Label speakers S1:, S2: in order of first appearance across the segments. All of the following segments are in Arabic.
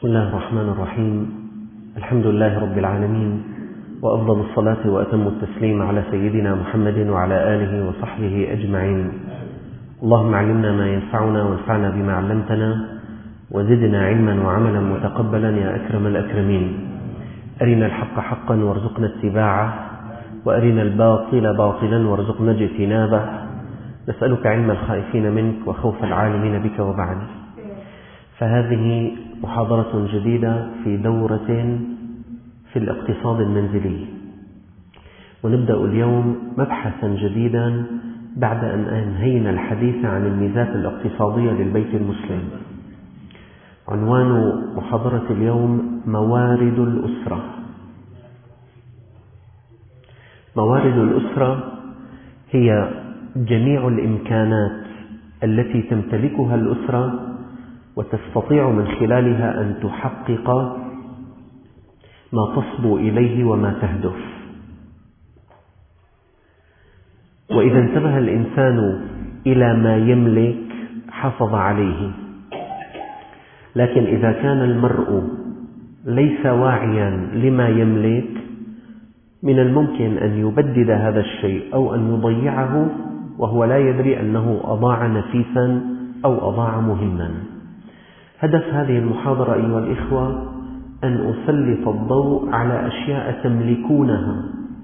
S1: بسم الله الرحمن الرحيم. الحمد لله رب العالمين، وأفضل الصلاة وأتم التسليم على سيدنا محمد وعلى آله وصحبه أجمعين. اللهم علمنا ما ينفعنا وانفعنا بما علمتنا وزدنا علما وعملا متقبلا يا أكرم الأكرمين. أرنا الحق حقا وارزقنا اتباعه، وأرنا الباطل باطلا وارزقنا اجتنابه. نسألك علم الخائفين منك وخوف العالمين بك وبعد. فهذه محاضرة جديدة في دورة في الاقتصاد المنزلي، ونبدأ اليوم مبحثا جديدا بعد أن أنهينا الحديث عن الميزات الاقتصادية للبيت المسلم. عنوان محاضرة اليوم موارد الأسرة. موارد الأسرة هي جميع الإمكانات التي تمتلكها الأسرة وتستطيع من خلالها أن تحقق ما تصبو إليه وما تهدف. وإذا انتبه الإنسان إلى ما يملك حافظ عليه، لكن إذا كان المرء ليس واعيا لما يملك من الممكن أن يبدد هذا الشيء أو أن يضيعه وهو لا يدري أنه أضاع نفيسا أو أضاع مهما. هدف هذه المحاضرة أيها الإخوة أن أسلط الضوء على أشياء تملكونها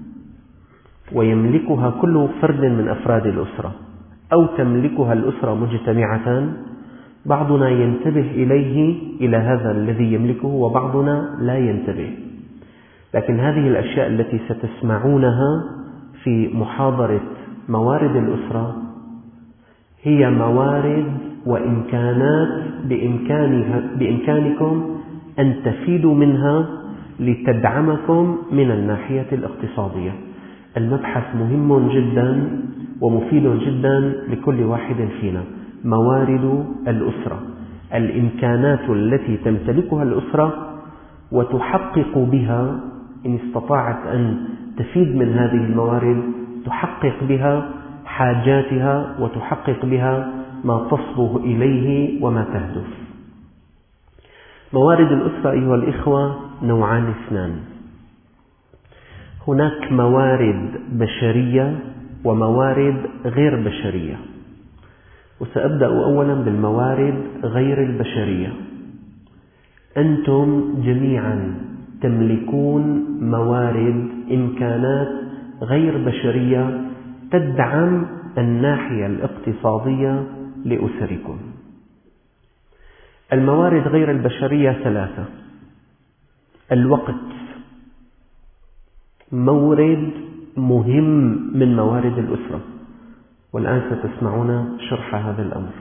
S1: ويملكها كل فرد من أفراد الأسرة، أو تملكها الأسرة مجتمعة. بعضنا ينتبه إلى هذا الذي يملكه وبعضنا لا ينتبه. لكن هذه الأشياء التي ستسمعونها في محاضرة موارد الأسرة هي موارد وإمكانات بإمكانكم أن تفيدوا منها لتدعمكم من الناحية الاقتصادية. المبحث مهم جدا ومفيد جدا لكل واحد فينا. موارد الأسرة، الإمكانات التي تمتلكها الأسرة وتحقق بها، إن استطاعت أن تفيد من هذه الموارد تحقق بها حاجاتها وتحقق بها ما تصبو إليه وما تهدف. موارد الأسرة أيها الإخوة نوعان اثنان. هناك موارد بشرية وموارد غير بشرية، وسأبدأ أولا بالموارد غير البشرية. أنتم جميعا تملكون موارد، إمكانات غير بشرية تدعم الناحية الاقتصادية لأسركم. الموارد غير البشرية ثلاثة. الوقت مورد مهم من موارد الأسرة، والآن ستسمعون شرح هذا الأمر.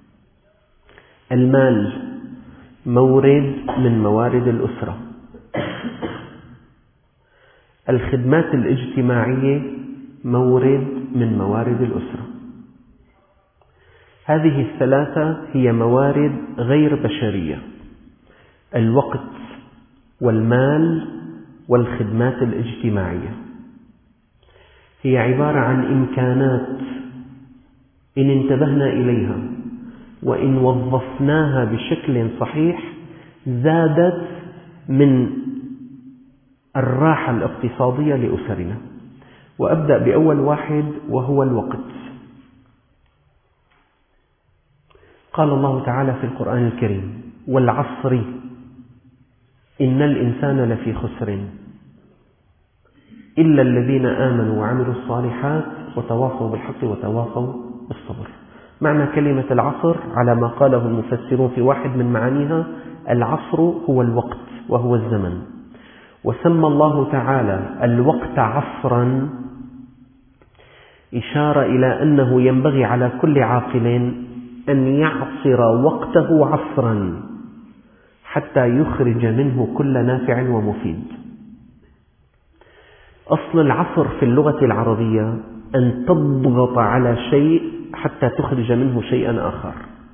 S1: المال مورد من موارد الأسرة. الخدمات الاجتماعية مورد من موارد الأسرة. هذه الثلاثة هي موارد غير بشرية: الوقت والمال والخدمات الاجتماعية. هي عبارة عن إمكانات إن انتبهنا إليها وإن وظفناها بشكل صحيح زادت من الراحة الاقتصادية لأسرنا. وأبدأ بأول واحد وهو الوقت. قال الله تعالى في القرآن الكريم: والعصر إن الإنسان لفي خسر إلا الذين آمنوا وعملوا الصالحات وتواصوا بالحق وتواصوا بالصبر. معنى كلمة العصر على ما قاله المفسرون في واحد من معانيها: العصر هو الوقت وهو الزمن. وسمى الله تعالى الوقت عصرا إشارة إلى أنه ينبغي على كل عاقل أن يعصر وقته عصرا حتى يخرج منه كل نافع ومفيد. أصل العصر في اللغة العربية أن تضغط على شيء حتى تخرج منه شيئا آخر.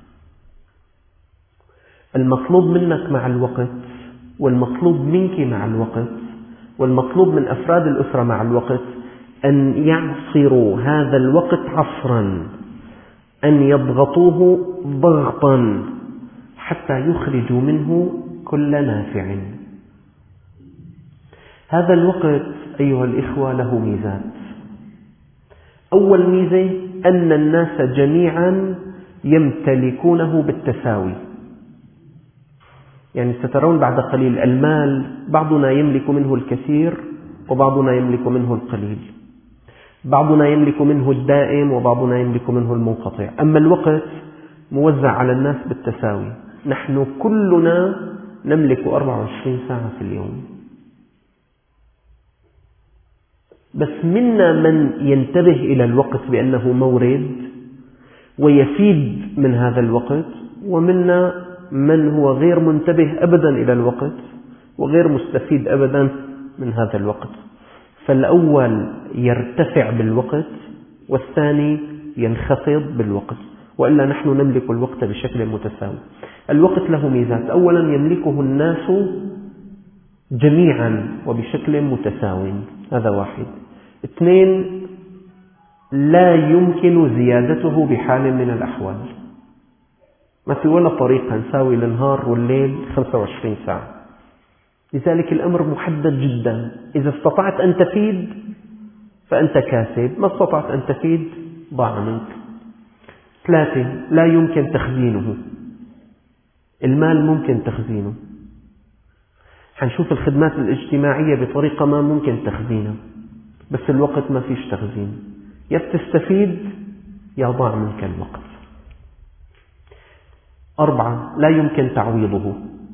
S1: المطلوب منك مع الوقت، والمطلوب منك مع الوقت، والمطلوب من أفراد الأسرة مع الوقت أن يعصروا هذا الوقت عصرا، أن يضغطوه ضغطا حتى يخرجوا منه كل نافع. هذا الوقت أيها الإخوة له ميزات. أول ميزة أن الناس جميعا يمتلكونه بالتساوي. يعني سترون بعد قليل المال بعضنا يملك منه الكثير وبعضنا يملك منه القليل، بعضنا يملك منه الدائم وبعضنا يملك منه المنقطع. أما الوقت موزع على الناس بالتساوي. نحن كلنا نملك 24 ساعة في اليوم، بس منا من ينتبه إلى الوقت بأنه مورد ويفيد من هذا الوقت، ومنا من هو غير منتبه أبدا إلى الوقت وغير مستفيد أبدا من هذا الوقت. فالأول يرتفع بالوقت والثاني ينخفض بالوقت، وإلا نحن نملك الوقت بشكل متساوي. الوقت له ميزات. أولا يملكه الناس جميعا وبشكل متساو، هذا واحد. اثنين، لا يمكن زيادته بحال من الأحوال. ما في ولا طريقة نساوي النهار والليل 25 ساعة، لذلك الأمر محدد جدا. إذا استطعت أن تفيد فأنت كاسب، ما استطعت أن تفيد ضاع منك. ثلاثة، لا يمكن تخزينه. المال ممكن تخزينه، حنشوف الخدمات الاجتماعية بطريقة ما ممكن تخزينها، بس الوقت ما فيش تخزين، يا بتستفيد يا ضاع منك الوقت. أربعة، لا يمكن تعويضه.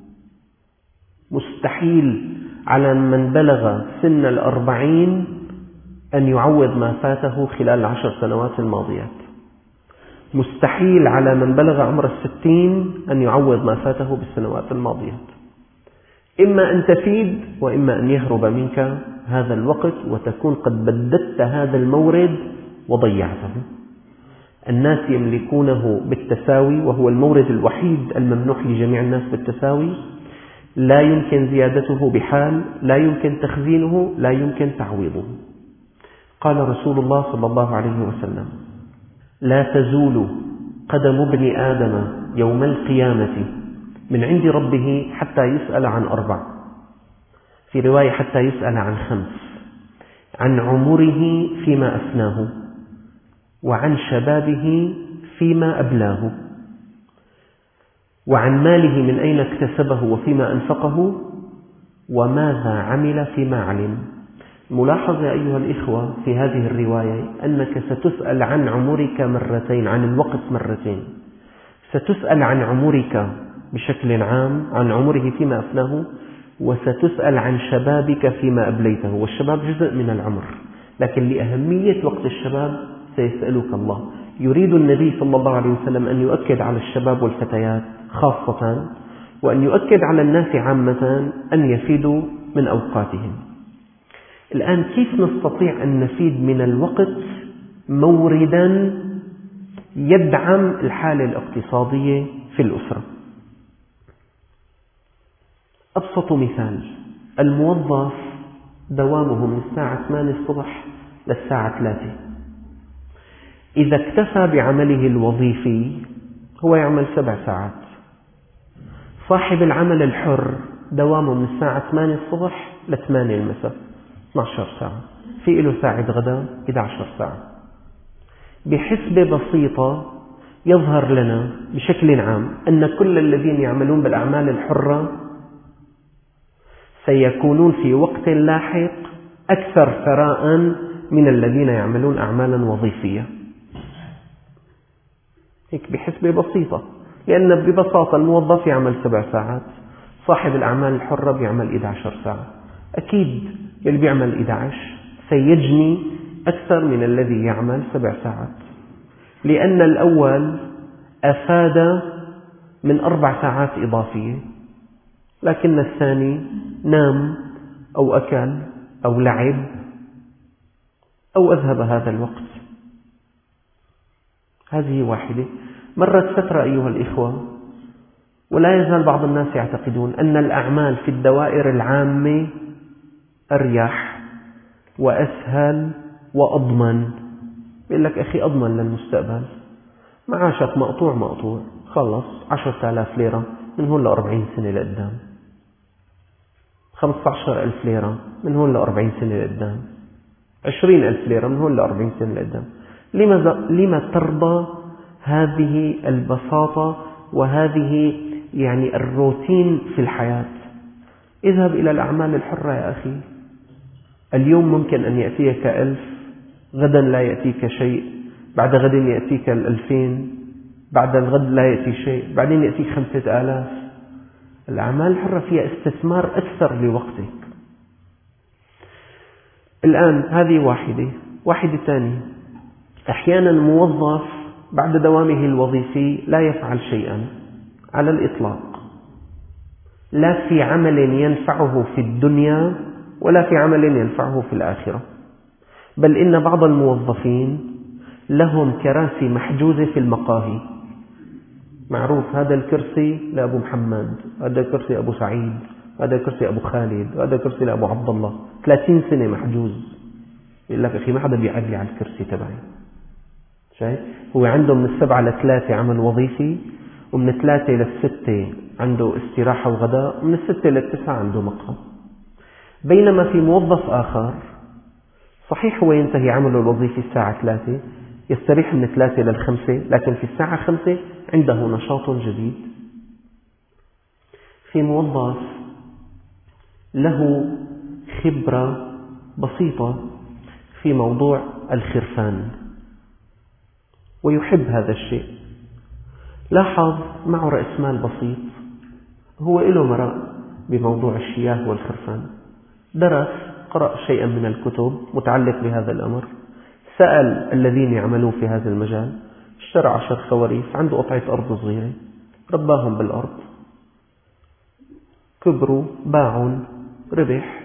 S1: مستحيل على من بلغ سن 40 أن يعوض ما فاته خلال 10 سنوات الماضيات. مستحيل على من بلغ عمر 60 أن يعوض ما فاته بالسنوات الماضيات. إما أن تفيد وإما أن يهرب منك هذا الوقت وتكون قد بددت هذا المورد وضيعته. الناس يملكونه بالتساوي، وهو المورد الوحيد الممنوح لجميع الناس بالتساوي. لا يمكن زيادته بحال، لا يمكن تخزينه، لا يمكن تعويضه. قال رسول الله صلى الله عليه وسلم: لا تزول قدم ابن آدم يوم القيامة من عند ربه حتى يسأل عن 4، في رواية حتى يسأل عن 5: عن عمره فيما أفناه، وعن شبابه فيما أبلاه، وعن ماله من أين اكتسبه وفيما أنفقه، وماذا عمل فيما علم. ملاحظ يا أيها الإخوة في هذه الرواية أنك ستسأل عن عمرك مرتين، عن الوقت مرتين. ستسأل عن عمرك بشكل عام، عن عمره فيما أفناه، وستسأل عن شبابك فيما أبليته. والشباب جزء من العمر، لكن لأهمية وقت الشباب سيسألك الله. يريد النبي صلى الله عليه وسلم أن يؤكد على الشباب والفتيات خاصة، وأن يؤكد على الناس عامة أن يفيدوا من أوقاتهم. الآن كيف نستطيع أن نفيد من الوقت موردا يدعم الحالة الاقتصادية في الأسرة؟ أبسط مثال: الموظف دوامه من الساعة 8 الصبح للساعة 3. إذا اكتفى بعمله الوظيفي هو يعمل 7 ساعات. صاحب العمل الحر دوامه من الساعة 8 الصبح ل 8 المساء، 12 ساعة، في له ساعة غداء 11 ساعة. بحسبة بسيطة يظهر لنا بشكل عام أن كل الذين يعملون بالأعمال الحرة سيكونون في وقت لاحق أكثر ثراء من الذين يعملون أعمالا وظيفية. هيك بحسبة بسيطة، لأن ببساطة الموظف يعمل 7 ساعات، صاحب الأعمال الحرة بيعمل 11 ساعة. أكيد اللي بيعمل 11 سيجني أكثر من الذي يعمل 7 ساعات، لأن الأول أفاد من 4 ساعات إضافية، لكن الثاني نام أو أكل أو لعب أو أذهب هذا الوقت. هذه واحدة. مرت فترة أيها الإخوة ولا يزال بعض الناس يعتقدون أن الأعمال في الدوائر العامة أريح وأسهل وأضمن. يقول لك أخي أضمن للمستقبل، معاشك مقطوع خلص 10,000 ليرة من هون ل40 سنة لقدام، 15,000 ليرة من هون ل40 سنة لقدام، 20,000 ليرة من هون ل40 سنة لقدام. لما ترضى هذه البساطة وهذه يعني الروتين في الحياة؟ اذهب إلى الأعمال الحرة يا أخي. اليوم ممكن أن يأتيك 1000، غدا لا يأتيك شيء، بعد غد يأتيك 2000، بعد الغد لا يأتي شيء، بعدين يأتيك 5000. الأعمال الحرة فيها استثمار أكثر لوقتك. الآن هذه واحدة ثانية. أحيانا موظف بعد دوامه الوظيفي لا يفعل شيئا على الإطلاق، لا في عمل ينفعه في الدنيا ولا في عمل ينفعه في الآخرة. بل إن بعض الموظفين لهم كراسي محجوزة في المقاهي، معروف هذا الكرسي لأبو محمد، هذا الكرسي أبو سعيد، هذا الكرسي أبو خالد، هذا الكرسي لأبو عبد الله، 30 سنة محجوز. يقول لك أخي ما حدا بيقعد لي على الكرسي تبعي. شايف؟ هو عنده من 7 ل 3 عمل وظيفي، ومن 3 ل 6 عنده استراحة وغداء، ومن 6 ل 9 عنده مقهى. بينما في موظف آخر صحيح هو ينتهي عمله الوظيفي الساعة 3، يستريح من 3 ل 5، لكن في الساعة 5 عنده نشاط جديد. في موظف له خبرة بسيطة في موضوع الخرفان ويحب هذا الشيء، لاحظ معه رأس مال بسيط، هو له مراء بموضوع الشياه والخرفان، درس، قرأ شيئا من الكتب متعلق بهذا الأمر، سأل الذين يعملون في هذا المجال، اشترى 10 خواريف، عنده قطعة أرض صغيرة، رباهم بالأرض، كبروا، باعوا، ربح،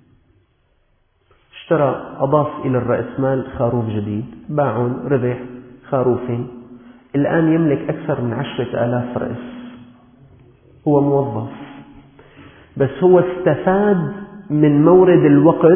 S1: اشترى، أضاف إلى الرأس مال خروف جديد، باعوا، ربح خروفين، الآن يملك أكثر من 10,000 رأس. هو موظف، بس هو استفاد من مورد الوقت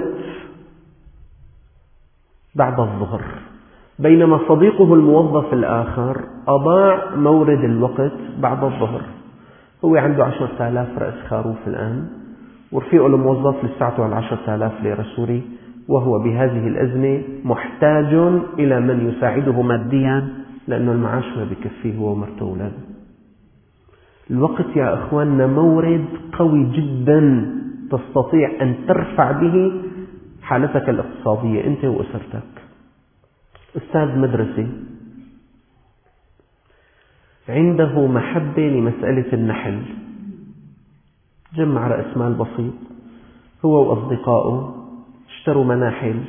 S1: بعد الظهر، بينما صديقه الموظف الآخر أضاع مورد الوقت بعد الظهر. هو عنده 10,000 رأس خروف الآن، ورفيقه الموظف لساته على 10,000 ليرة سوري، وهو بهذه الأزمة محتاج إلى من يساعده ماديا، لأنه المعاش ما بكفيه هو ومرته وأولاده. الوقت يا أخواننا مورد قوي جدا تستطيع أن ترفع به حالتك الاقتصادية أنت وأسرتك. أستاذ مدرسة عنده محبة لمسألة النحل، جمع رأس مال بسيط، هو وأصدقائه اشتروا مناحل،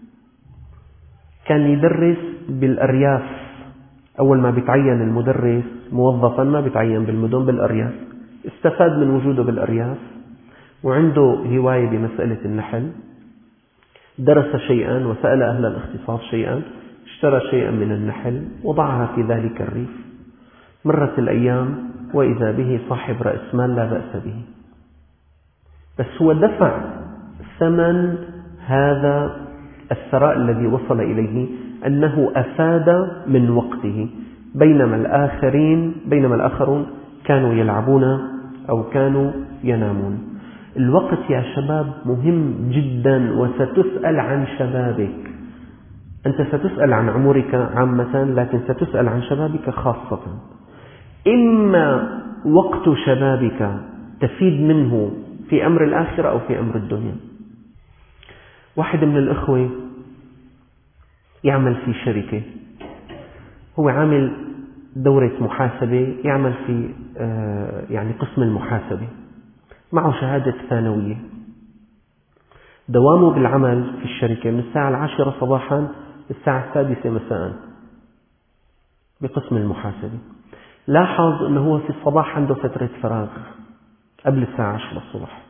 S1: كان يدرس بالأرياف. أول ما بيتعين المدرس موظفا ما بيتعين بالمدن، بالأرياف، استفاد من وجوده بالأرياف وعنده هواية بمسألة النحل، درس شيئا وسأل أهل الاختصاص شيئا، اشترى شيئا من النحل وضعها في ذلك الريف. مرت الأيام وإذا به صاحب رأس مال لا بأس به، بس هو دفع ثمن هذا الثراء الذي وصل إليه، أنه أفاد من وقته، بينما الآخرون كانوا يلعبون أو كانوا ينامون. الوقت يا شباب مهم جدا، وستسأل عن شبابك. أنت ستسأل عن عمرك عامة، لكن ستسأل عن شبابك خاصة. إما وقت شبابك تفيد منه في أمر الآخرة أو في أمر الدنيا. واحد من الأخوة يعمل في شركة، هو عامل دورة محاسبة، يعمل في يعني قسم المحاسبة، معه شهادة ثانوية، دوامه بالعمل في الشركة من الساعة 10 صباحا للساعة 6 مساء بقسم المحاسبة. لاحظ أنه هو في الصباح عنده فترة فراغ قبل الساعة 10 الصبح،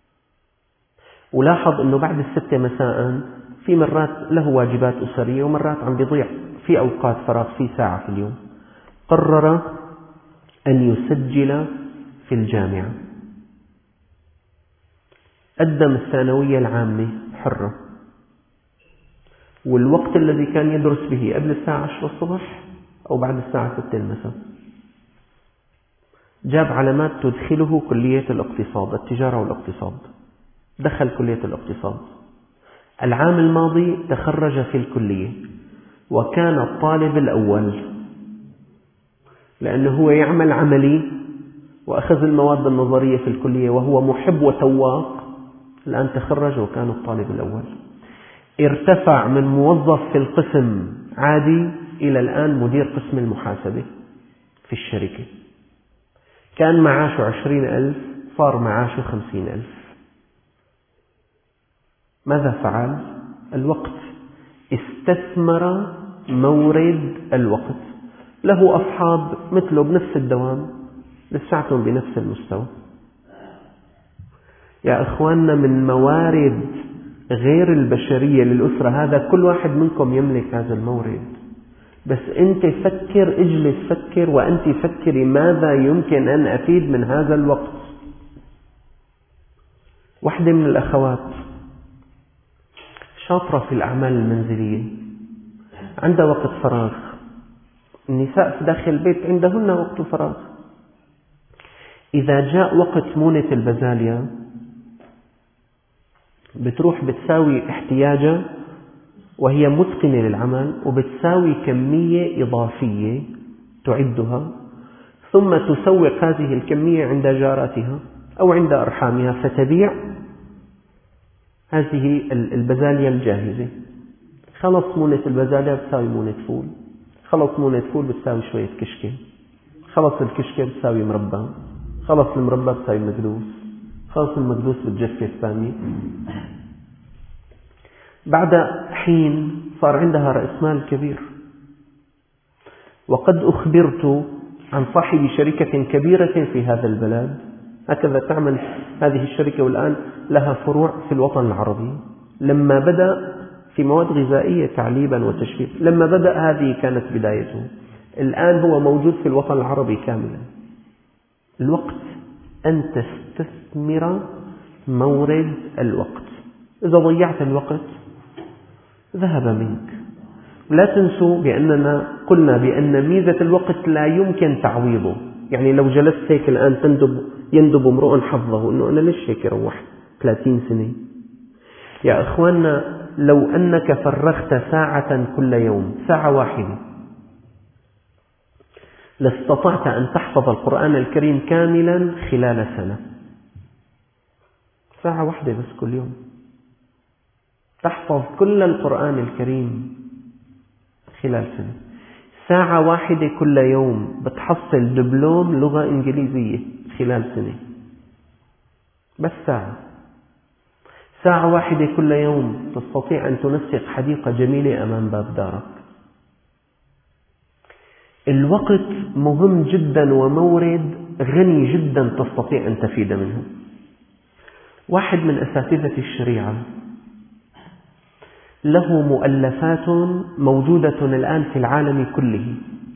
S1: ولاحظ أنه بعد 6 مساء في مرات له واجبات أسرية، ومرات عم بيضيع في أوقات فراغ في ساعة في اليوم. قرر أن يسجل في الجامعة، قدم الثانوية العامة حرة، والوقت الذي كان يدرس به قبل الساعة 10 الصبح أو بعد الساعة 6 المساء، جاب علامات تدخله كلية الاقتصاد، التجارة والاقتصاد. دخل كلية الاقتصاد. العام الماضي تخرج في الكلية وكان الطالب الأول، لأنه هو يعمل عملي وأخذ المواد النظرية في الكلية وهو محب وتواق. الآن تخرج وكان الطالب الأول. ارتفع من موظف في القسم عادي إلى الآن مدير قسم المحاسبة في الشركة. كان معاشه 20,000 صار معاشه 50,000. ماذا فعل؟ الوقت. استثمر مورد الوقت. له أصحاب مثله بنفس الدوام لساتهم بنفس المستوى. يا إخواننا، من موارد غير البشرية للأسرة هذا، كل واحد منكم يملك هذا المورد. بس أنت فكر، اجلس فكر، وأنت فكري ماذا يمكن أن أفيد من هذا الوقت. واحدة من الأخوات شاطرة في الأعمال المنزلية، عندها وقت فراغ. النساء في داخل البيت عندهن وقت فراغ. إذا جاء وقت مونة البزالية بتروح بتساوي احتياجها وهي متقنة للعمل، وبتساوي كمية إضافية تعدها، ثم تسوق هذه الكمية عند جاراتها أو عند أرحامها، فتبيع هذه البزالية الجاهزة. خلص مونة البزالية بتساوي مونة فول، خلص مونة فول بتساوي شوية كشكة، خلص الكشكة بتساوي مربى، خلص المربى بتساوي مقدوس، خلص المقدوس بتجفف ثاني. بعد حين صار عندها رأس مال كبير. وقد أخبرت عن صاحب شركة كبيرة في هذا البلد هكذا تعمل هذه الشركة، والآن لها فروع في الوطن العربي. لما بدأ في مواد غذائية تعليبا وتشفير، لما بدأ هذه كانت بدايته. الآن هو موجود في الوطن العربي كاملا. الوقت، أن تستثمر مورد الوقت. إذا ضيعت الوقت ذهب منك. لا تنسوا بأننا قلنا بأن ميزة الوقت لا يمكن تعويضه. يعني لو جلست هيك الآن يندب امرؤ حظه إنه أنا ليش هيك روحت 30 سنة. يا أخواننا، لو أنك فرغت ساعة كل يوم، ساعة واحدة، لاستطعت أن تحفظ القرآن الكريم كاملا خلال سنة. ساعة واحدة بس كل يوم تحفظ كل القرآن الكريم خلال سنة. ساعة واحدة كل يوم بتحصل دبلوم لغة إنجليزية خلال سنة. بس ساعة واحدة كل يوم تستطيع أن تنسق حديقة جميلة أمام باب دارك. الوقت مهم جدا ومورد غني جدا تستطيع أن تفيد منه. واحد من أساتذة الشريعة له مؤلفات موجودة الآن في العالم كله،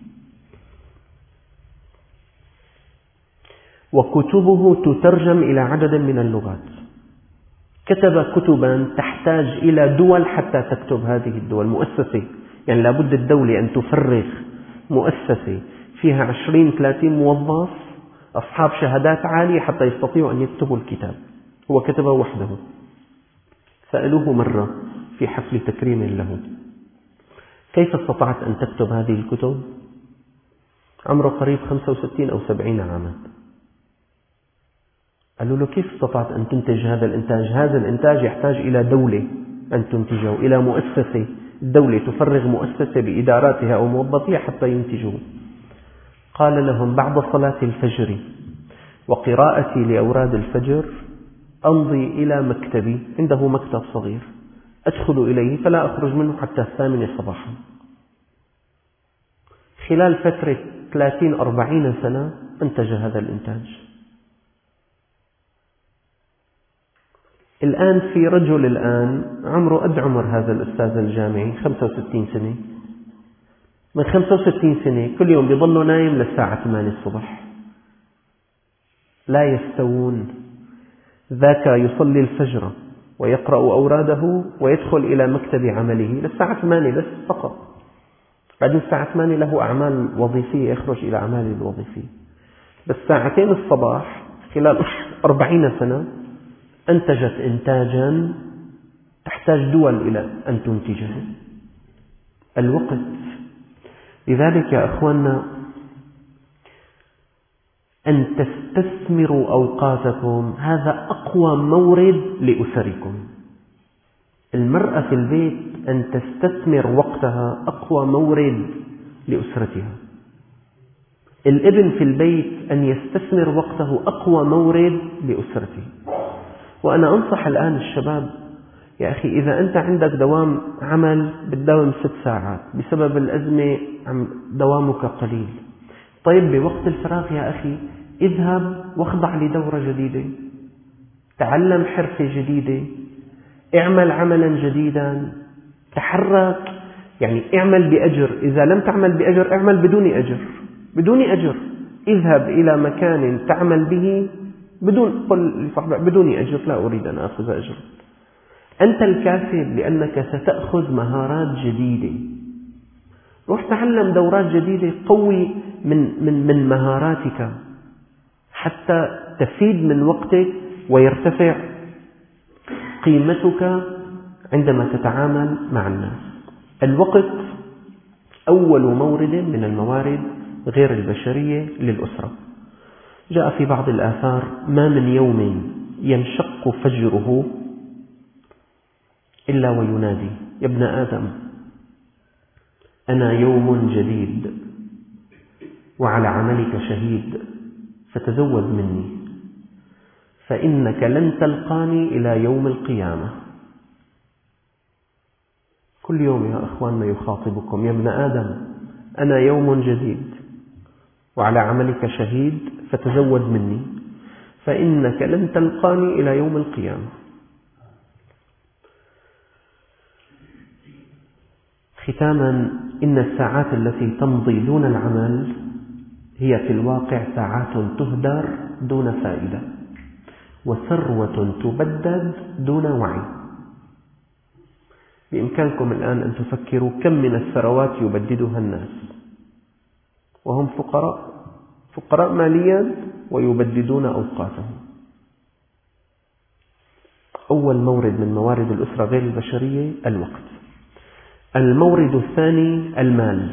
S1: وكتبه تترجم إلى عدد من اللغات. كتب كتبا تحتاج إلى دول حتى تكتب هذه الدول. مؤسسة، يعني لابد الدولة أن تفرغ مؤسسة فيها 20-30 موظف أصحاب شهادات عالية حتى يستطيعوا أن يكتبوا الكتاب. هو كتبه وحده. سألوه مرة في حفل تكريم له: كيف استطعت أن تكتب هذه الكتب؟ عمره قريب 65 أو 70 عاما. قالوا له: كيف استطعت أن تنتج هذا الإنتاج؟ هذا الإنتاج يحتاج إلى دولة أن تنتجه، إلى مؤسسة، الدولة تفرغ مؤسسة بإداراتها أو موظفيها حتى ينتجوه. قال لهم: بعد صلاة الفجر وقراءتي لأوراد الفجر أمضي إلى مكتبي، عنده مكتب صغير، أدخل إليه فلا أخرج منه حتى 8 صباحا. خلال فترة 30-40 سنة أنتج هذا الإنتاج. الآن في رجل الآن عمره قد عمر هذا الأستاذ الجامعي، 65 سنة. من 65 سنة كل يوم بيظل نايم للساعة 8 الصبح. لا يستوون. ذاك يصلي الفجر ويقرأ أوراده ويدخل إلى مكتب عمله للساعة 8 بس فقط. بعدين الساعة 8 له أعمال وظيفية، يخرج إلى أعماله الوظيفية. بس 2 الصباح خلال 40 سنة أنتجت إنتاجا تحتاج دول إلى أن تنتجه، الوقت. لذلك يا أخواننا أن تستثمروا أوقاتكم، هذا أقوى مورد لأسركم. المرأة في البيت أن تستثمر وقتها أقوى مورد لأسرتها. الابن في البيت أن يستثمر وقته أقوى مورد لأسرته. وأنا أنصح الآن الشباب، يا أخي إذا أنت عندك دوام عمل بتداوم 6 ساعات بسبب الأزمة دوامك قليل، طيب بوقت الفراغ يا أخي اذهب واخضع لدورة جديدة، تعلم حرفة جديدة، اعمل عملا جديدا، تحرك، يعني اعمل بأجر. إذا لم تعمل بأجر اعمل بدون أجر، بدون أجر. اذهب إلى مكان تعمل به قل لصاحبك بدون أجر، لا أريد أن أخذ أجر. أنت الكاسب لأنك ستأخذ مهارات جديدة. روح تعلم دورات جديدة، قوي من مهاراتك حتى تفيد من وقتك ويرتفع قيمتك عندما تتعامل مع الناس. الوقت أول مورد من الموارد غير البشرية للأسرة. جاء في بعض الآثار: ما من يوم ينشق فجره إلا وينادي يا ابن آدم أنا يوم جديد وعلى عملك شهيد فتزود مني فإنك لن تلقاني إلى يوم القيامة. كل يوم يا أخواننا يخاطبكم: يا ابن آدم أنا يوم جديد وعلى عملك شهيد فتزود مني فإنك لن تلقاني إلى يوم القيامة. ختاما، إن الساعات التي تمضي دون العمل هي في الواقع ساعات تهدر دون فائدة، وثروة تبدد دون وعي. بإمكانكم الآن أن تفكروا كم من الثروات يبددها الناس وهم فقراء ماليا ويبددون أوقاتهم. أول مورد من موارد الأسرة غير البشرية الوقت. المورد الثاني المال.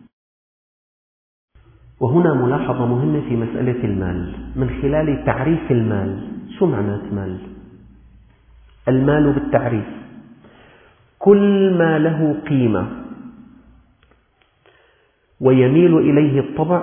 S1: وهنا ملاحظة مهمة في مسألة المال من خلال تعريف المال. شو معنى مال؟ المال بالتعريف كل ما له قيمة ويميل إليه الطبع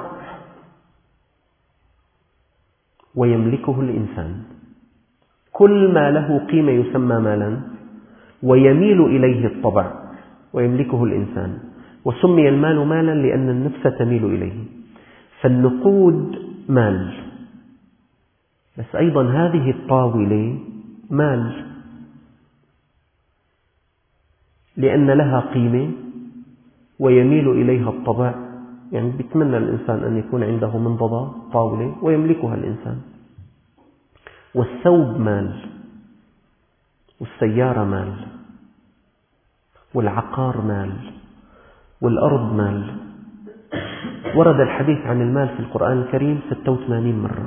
S1: ويملكه الإنسان. كل ما له قيمة يسمى مالا ويميل إليه الطبع ويملكه الإنسان. وسمي المال مالا لأن النفس تميل إليه. فالنقود مال، بس أيضا هذه الطاولة مال لأن لها قيمة ويميل إليها الطبع. يعني بيتمنى الإنسان أن يكون عنده منضدة طاولة ويملكها الإنسان. والثوب مال، والسيارة مال، والعقار مال، والأرض مال. ورد الحديث عن المال في القرآن الكريم 86 مرة.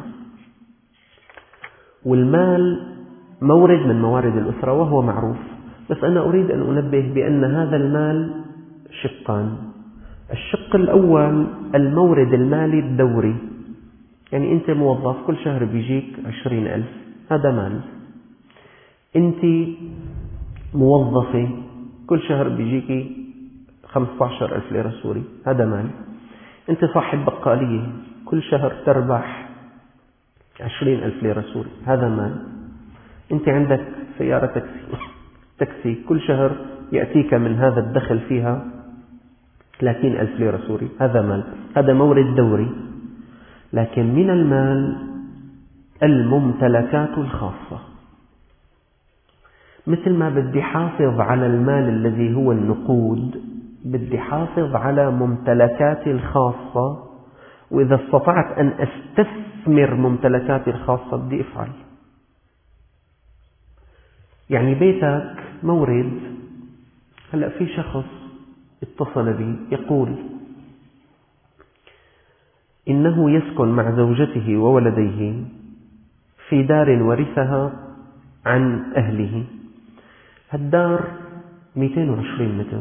S1: والمال مورد من موارد الأسرة وهو معروف، بس أنا أريد أن أنبه بأن هذا المال شقان. الشق الأول المورد المالي الدوري، يعني أنت موظف كل شهر بيجيك 20,000، هذا مال. أنت موظفة كل شهر بيجيك 15,000 ليرة سوري، هذا مال. أنت صاحب بقالية كل شهر تربح 20,000 ليرة سوري، هذا مال. أنت عندك سيارة تاكسي كل شهر يأتيك من هذا الدخل فيها 30,000 ليرة سوري، هذا مال. هذا مورد دوري. لكن من المال الممتلكات الخاصة. مثل ما بدي حافظ على المال الذي هو النقود، بدي حافظ على ممتلكاتي الخاصة، وإذا استطعت أن أستثمر ممتلكاتي الخاصة بدي أفعل. يعني بيتك مورد. هلأ في شخص اتصل بي يقول إنه يسكن مع زوجته وولديه في دار ورثها عن أهله. هالدار 220 متر،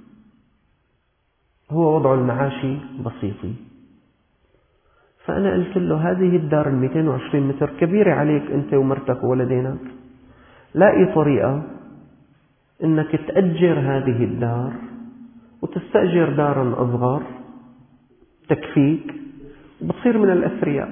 S1: هو وضعه المعاشي بسيطي، فأنا قلت له هذه الدار 220 متر كبيرة عليك أنت ومرتك وولدينك، لاقي طريقة أنك تأجر هذه الدار وتستأجر دارا أصغر تكفيك وبتصير من الأثرياء.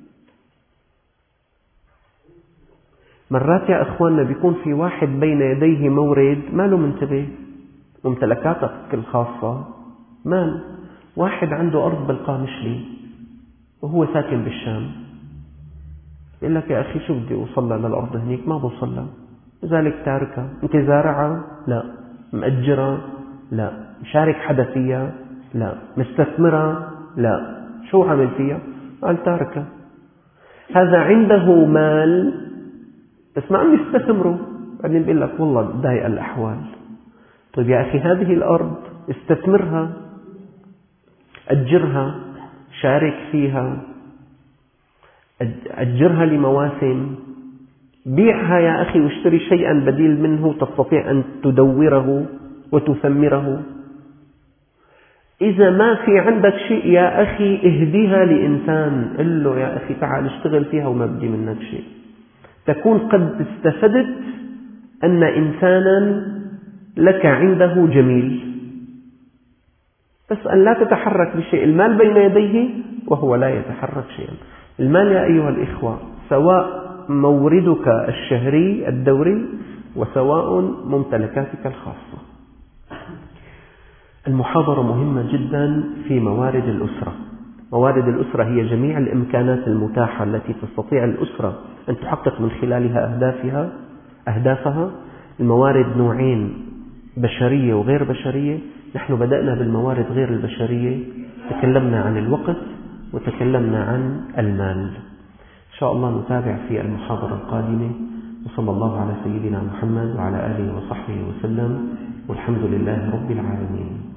S1: مرات يا أخواننا بيكون في واحد بين يديه مورد ما له منتبه، ممتلكاتك الخاصة مال. واحد عنده أرض بالقامشلي وهو ساكن بالشام، يقول لك يا أخي شو بدي أوصل للأرض هنيك؟ ما بوصل لها، لذلك تاركها. أنت زارعها؟ لا. مأجرها؟ لا. مشارك حدا فيها؟ لا. مستثمرها؟ لا. شو عمل فيها؟ قال تاركها. هذا عنده مال بس ما عم يستثمره، بعدين بيقول لك والله ضايق الأحوال. طيب يا أخي هذه الأرض استثمرها، أجرها، شارك فيها، أجرها لمواسم، بيعها يا أخي واشتري شيئا بديل منه تستطيع أن تدوره وتثمره. إذا ما في عندك شيء يا أخي اهديها لإنسان، قل له يا أخي تعال اشتغل فيها وما بدي منك شيء. تكون قد استفدت أن إنسانا لك عنده جميل، بس أن لا تتحرك بشيء. المال بين يديه وهو لا يتحرك شيئا. المال يا أيها الإخوة سواء موردك الشهري الدوري وسواء ممتلكاتك الخاصة. المحاضرة مهمة جدا في موارد الأسرة. موارد الأسرة هي جميع الإمكانات المتاحة التي تستطيع الأسرة أن تحقق من خلالها أهدافها. الموارد نوعين، بشرية وغير بشرية. نحن بدأنا بالموارد غير البشرية، تكلمنا عن الوقت وتكلمنا عن المال. إن شاء الله نتابع في المحاضرة القادمة. وصلى الله على سيدنا محمد وعلى آله وصحبه وسلم، والحمد لله رب العالمين.